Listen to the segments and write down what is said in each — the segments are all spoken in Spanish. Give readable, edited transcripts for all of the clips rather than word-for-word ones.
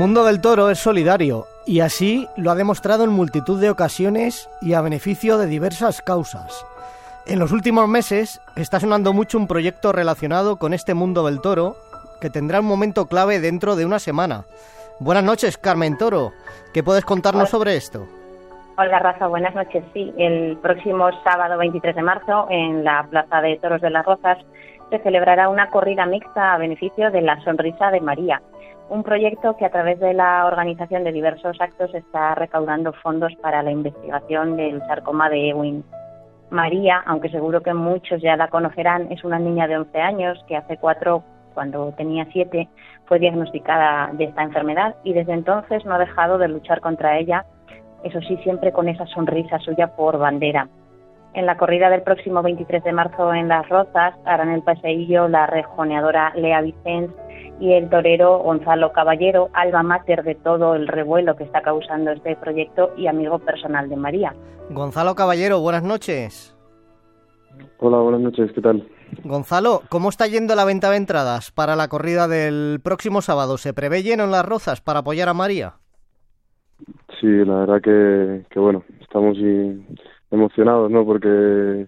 mundo del toro es solidario y así lo ha demostrado en multitud de ocasiones y a beneficio de diversas causas. En los últimos meses está sonando mucho un proyecto relacionado con este mundo del toro que tendrá un momento clave dentro de una semana. Buenas noches, Carmen Toro. ¿Qué puedes contarnos sobre esto? Hola, Rafa. Buenas noches. Sí, el próximo sábado 23 de marzo en la Plaza de Toros de Las Rozas se celebrará una corrida mixta a beneficio de la Sonrisa de María, un proyecto que a través de la organización de diversos actos está recaudando fondos para la investigación del sarcoma de Ewing. María, aunque seguro que muchos ya la conocerán, es una niña de 11 años que hace 4, cuando tenía 7, fue diagnosticada de esta enfermedad y desde entonces no ha dejado de luchar contra ella, eso sí, siempre con esa sonrisa suya por bandera. En la corrida del próximo 23 de marzo en Las Rozas harán el paseillo la rejoneadora Lea Vicens y el torero Gonzalo Caballero, alma mater de todo el revuelo que está causando este proyecto y amigo personal de María. Gonzalo Caballero, buenas noches. Hola, buenas noches, ¿qué tal? Gonzalo, ¿cómo está yendo la venta de entradas para la corrida del próximo sábado? ¿Se prevé lleno en Las Rozas para apoyar a María? Sí, la verdad que bueno, estamos emocionados, ¿no? Porque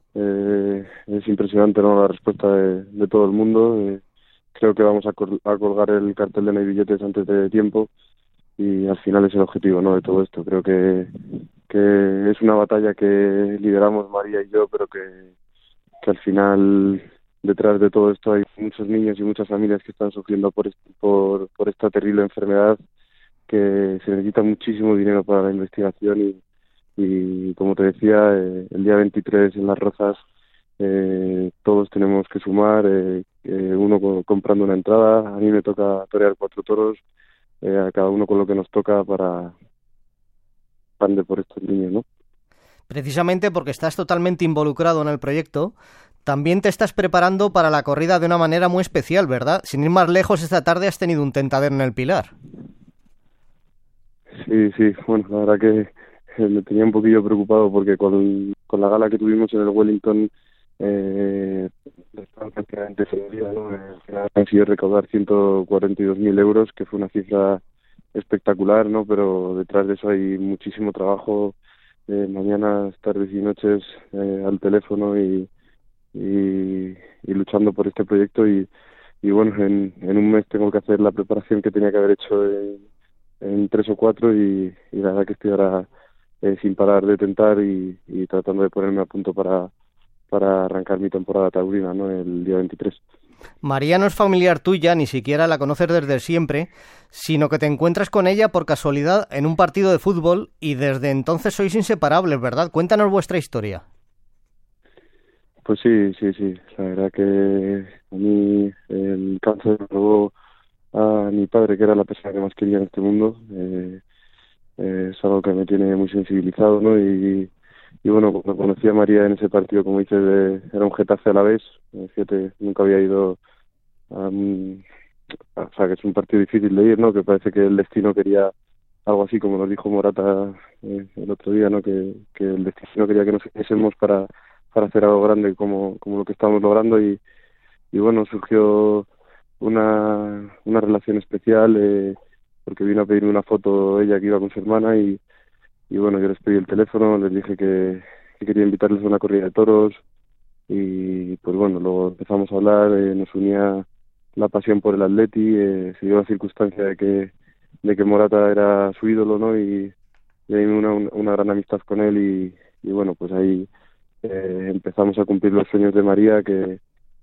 es impresionante, ¿no? La respuesta de todo el mundo. Creo que vamos a colgar el cartel de No hay billetes antes de tiempo y al final es el objetivo, ¿no? De todo esto. Creo que es una batalla que lideramos María y yo, pero que al final detrás de todo esto hay muchos niños y muchas familias que están sufriendo por esta terrible enfermedad, que se necesita muchísimo dinero para la investigación y como te decía, el día 23 en Las Rozas todos tenemos que sumar, uno comprando una entrada. A mí me toca torear 4 toros, a cada uno con lo que nos toca para por estos niños, ¿no? Precisamente porque estás totalmente involucrado en el proyecto, también te estás preparando para la corrida de una manera muy especial, ¿verdad? Sin ir más lejos, esta tarde has tenido un tentadero en el Pilar. Sí, bueno, la verdad que me tenía un poquillo preocupado porque con la gala que tuvimos en el Wellington estaba prácticamente servida, ¿no? Al final han sido recaudar 142.000 euros, que fue una cifra espectacular, ¿no? Pero detrás de eso hay muchísimo trabajo, mañanas, tardes y noches al teléfono y luchando por este proyecto y bueno, en un mes tengo que hacer la preparación que tenía que haber hecho en 3 o 4 y la verdad que estoy ahora sin parar de tentar y tratando de ponerme a punto para arrancar mi temporada taurina, ¿no? El día 23. María no es familiar tuya, ni siquiera la conoces desde siempre, sino que te encuentras con ella por casualidad en un partido de fútbol y desde entonces sois inseparables, ¿verdad? Cuéntanos vuestra historia. Pues sí, la verdad que a mí el cáncer me robó a mi padre, que era la persona que más quería en este mundo. Es algo que me tiene muy sensibilizado, ¿no? Y bueno, cuando conocí a María en ese partido, como dices, era un Getafe a la vez. Fíjate, nunca había ido o sea, que es un partido difícil de ir, ¿no? Que parece que el destino quería algo así, como nos dijo Morata el otro día, ¿no? Que el destino quería que nos hiciésemos para hacer algo grande como lo que estamos logrando y bueno, surgió una relación especial porque vino a pedirme una foto ella que iba con su hermana y bueno, yo les pedí el teléfono, les dije que quería invitarles a una corrida de toros y pues bueno, luego empezamos a hablar, nos unía la pasión por el Atleti, se dio la circunstancia de que Morata era su ídolo, ¿no? Y hay una gran amistad con él y bueno, pues ahí empezamos a cumplir los sueños de María que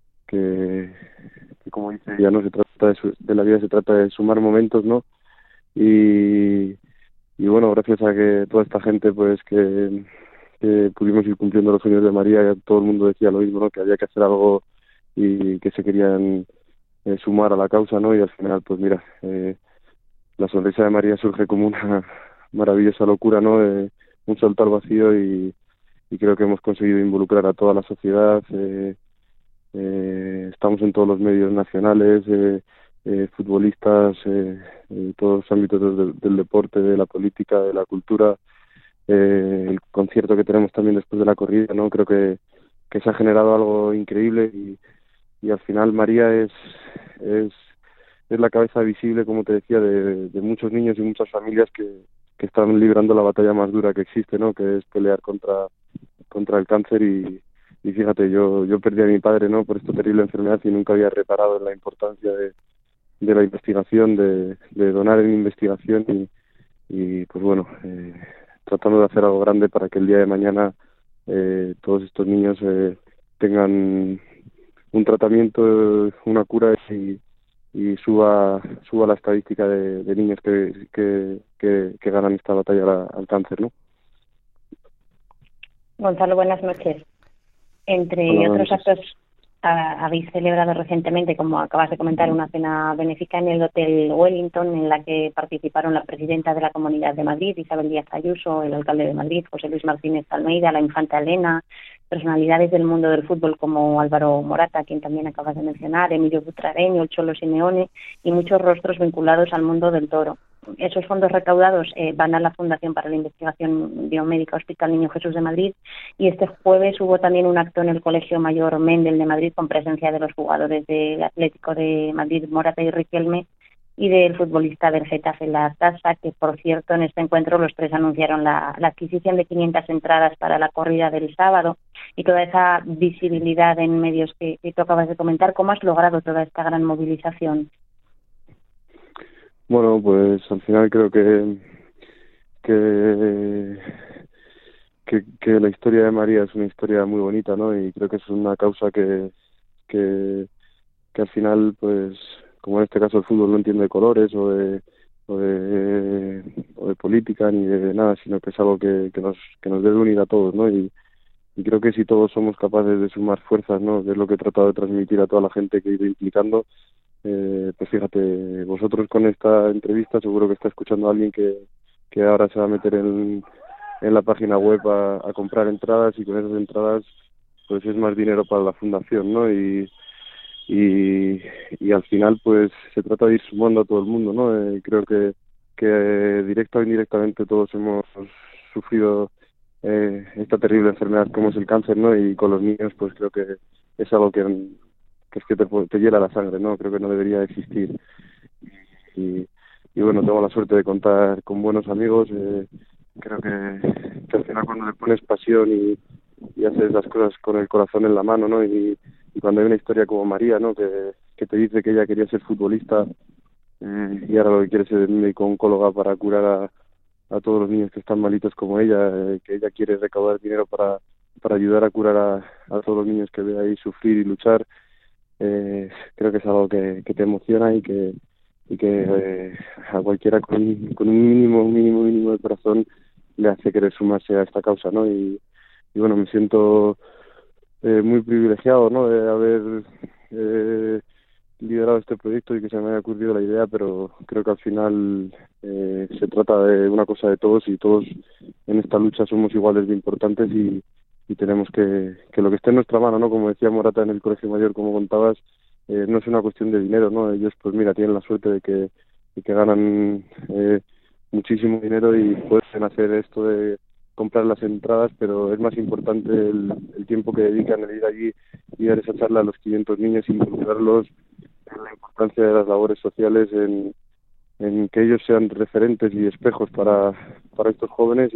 como dice ella, no se trata de la vida, se trata de sumar momentos, ¿no? Y bueno, gracias a que toda esta gente pues que pudimos ir cumpliendo los sueños de María, todo el mundo decía lo mismo, ¿no? Que había que hacer algo y que se querían sumar a la causa, ¿no? Y al final pues mira, la sonrisa de María surge como una maravillosa locura, ¿no? Un salto al vacío y creo que hemos conseguido involucrar a toda la sociedad. Estamos en todos los medios nacionales, futbolistas, todos los ámbitos del deporte, de la política, de la cultura, el concierto que tenemos también después de la corrida, ¿no? Creo que se ha generado algo increíble y al final María es es la cabeza visible, como te decía, de muchos niños y muchas familias que están librando la batalla más dura que existe, ¿no? Que es pelear contra el cáncer y fíjate, yo perdí a mi padre, ¿no? Por esta terrible enfermedad y nunca había reparado en la importancia de la investigación, de donar en investigación y pues bueno, tratando de hacer algo grande para que el día de mañana todos estos niños tengan un tratamiento, una cura y suba la estadística de niños que ganan esta batalla al cáncer, ¿no? Gonzalo, buenas noches. Entre otros actos, habéis celebrado recientemente, como acabas de comentar, una cena benéfica en el Hotel Wellington, en la que participaron la presidenta de la Comunidad de Madrid, Isabel Díaz Ayuso, el alcalde de Madrid, José Luis Martínez Almeida, la infanta Elena, personalidades del mundo del fútbol como Álvaro Morata, quien también acabas de mencionar, Emilio Butragueño, el Cholo Simeone y muchos rostros vinculados al mundo del toro. Esos fondos recaudados van a la Fundación para la Investigación Biomédica Hospital Niño Jesús de Madrid, y este jueves hubo también un acto en el Colegio Mayor Mendel de Madrid con presencia de los jugadores del Atlético de Madrid, Morata y Riquelme, y del futbolista del Getafe, La Tasa, que por cierto en este encuentro los tres anunciaron la adquisición de 500 entradas para la corrida del sábado y toda esa visibilidad en medios que tú acabas de comentar. ¿Cómo has logrado toda esta gran movilización? Bueno, pues al final creo que la historia de María es una historia muy bonita, ¿no? Y creo que es una causa que al final, pues, como en este caso el fútbol no entiende de colores o de política ni de nada, sino que es algo que nos debe unir a todos, ¿no? Y creo que si todos somos capaces de sumar fuerzas, ¿no? Que es lo que he tratado de transmitir a toda la gente que he ido implicando, pues fíjate, vosotros con esta entrevista seguro que está escuchando a alguien que ahora se va a meter en la página web a comprar entradas, y con esas entradas pues es más dinero para la fundación, ¿no? Y al final pues se trata de ir sumando a todo el mundo, ¿no? Creo que directa o indirectamente todos hemos sufrido esta terrible enfermedad como es el cáncer, ¿no? Y con los niños pues creo que es algo que es que te hiela la sangre, ¿no? Creo que no debería existir. Y bueno, tengo la suerte de contar con buenos amigos. Creo que al final cuando le pones pasión y haces las cosas con el corazón en la mano, ¿no? Y cuando hay una historia como María, ¿no? Que te dice que ella quería ser futbolista y ahora lo que quiere es ser médico oncóloga para curar a todos los niños que están malitos como ella, que ella quiere recaudar dinero para ayudar a curar a todos los niños que ve ahí sufrir y luchar. Creo que es algo que te emociona y que a cualquiera con un mínimo de corazón le hace querer sumarse a esta causa, ¿no? Y bueno, me siento muy privilegiado, ¿no? De haber liderado este proyecto y que se me haya ocurrido la idea, pero creo que al final se trata de una cosa de todos, y todos en esta lucha somos iguales de importantes y tenemos que lo que esté en nuestra mano, ¿no? Como decía Morata en el Colegio Mayor, como contabas, no es una cuestión de dinero, ¿no? Ellos pues mira, tienen la suerte de que ganan muchísimo dinero y pueden hacer esto de comprar las entradas, pero es más importante el tiempo que dedican a ir allí y dar esa charla a los 500 niños y involucrarlos en la importancia de las labores sociales, en que ellos sean referentes y espejos para estos jóvenes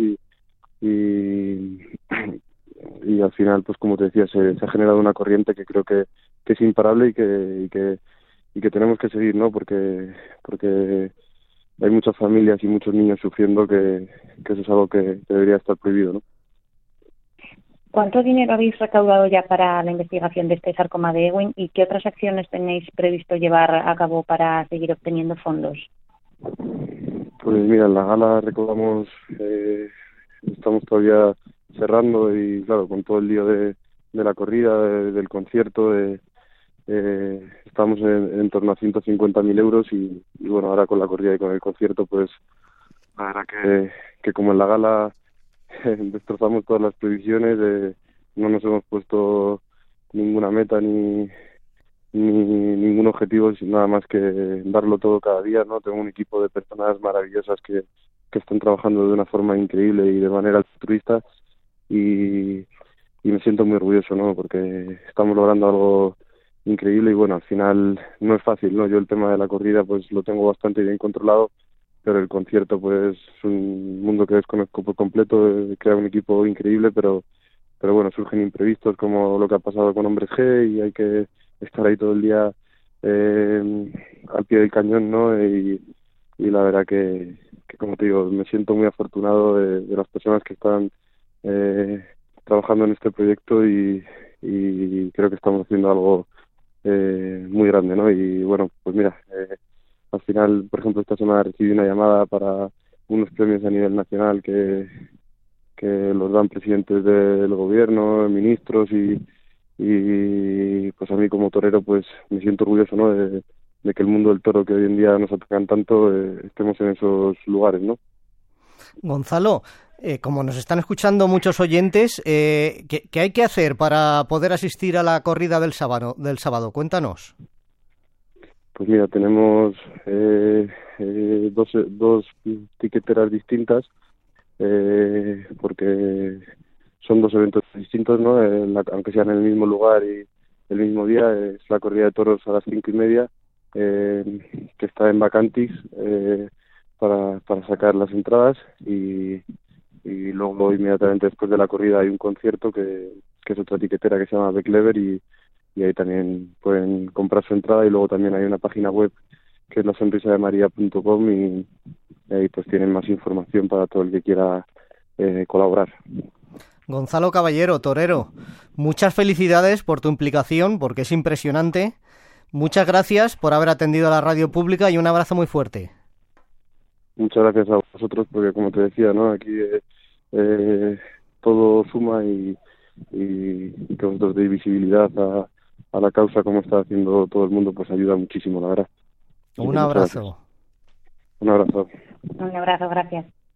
y al final, pues como te decía, se ha generado una corriente que creo que es imparable y que tenemos que seguir, ¿no? Porque hay muchas familias y muchos niños sufriendo que eso es algo que debería estar prohibido, ¿no? ¿Cuánto dinero habéis recaudado ya para la investigación de este sarcoma de Ewing y qué otras acciones tenéis previsto llevar a cabo para seguir obteniendo fondos? Pues mira, en la gala recaudamos, estamos todavía cerrando y claro, con todo el lío de la corrida, del concierto, estamos en torno a 150.000 euros y bueno, ahora con la corrida y con el concierto, pues la verdad que como en la gala destrozamos todas las previsiones, no nos hemos puesto ninguna meta ni ningún objetivo, nada más que darlo todo cada día, ¿no? Tengo un equipo de personas maravillosas que están trabajando de una forma increíble y de manera altruista y me siento muy orgulloso, ¿no? Porque estamos logrando algo increíble y bueno, al final no es fácil, ¿no? Yo el tema de la corrida pues lo tengo bastante bien controlado, pero el concierto pues es un mundo que desconozco por completo, crea un equipo increíble, pero bueno, surgen imprevistos como lo que ha pasado con Hombres G y hay que estar ahí todo el día al pie del cañón, ¿no? Y la verdad que como te digo, me siento muy afortunado de las personas que están trabajando en este proyecto y creo que estamos haciendo algo muy grande, ¿no? Y bueno, pues mira, al final, por ejemplo, esta semana recibí una llamada para unos premios a nivel nacional que los dan presidentes del gobierno, ministros y pues a mí como torero pues me siento orgulloso, ¿no? De que el mundo del toro que hoy en día nos atacan tanto estemos en esos lugares, ¿no? Gonzalo, como nos están escuchando muchos oyentes, ¿qué hay que hacer para poder asistir a la corrida del sábado? Cuéntanos. Pues mira, tenemos dos tiqueteras distintas porque son dos eventos distintos, ¿no? Aunque sean en el mismo lugar y el mismo día, es la corrida de toros a las 5:30, que está en Bacantis, para sacar las entradas y luego inmediatamente después de la corrida hay un concierto que es otra tiquetera que se llama Beclever y ahí también pueden comprar su entrada y luego también hay una página web que es lasonrisademaria.com y ahí pues tienen más información para todo el que quiera colaborar. Gonzalo Caballero, torero, muchas felicidades por tu implicación, porque es impresionante. Muchas gracias por haber atendido a la radio pública y un abrazo muy fuerte. Muchas gracias a vosotros porque como te decía, ¿no? Aquí todo suma y que vosotros deis visibilidad a la causa como está haciendo todo el mundo, pues ayuda muchísimo, la verdad. Un abrazo. Un abrazo. Un abrazo, gracias.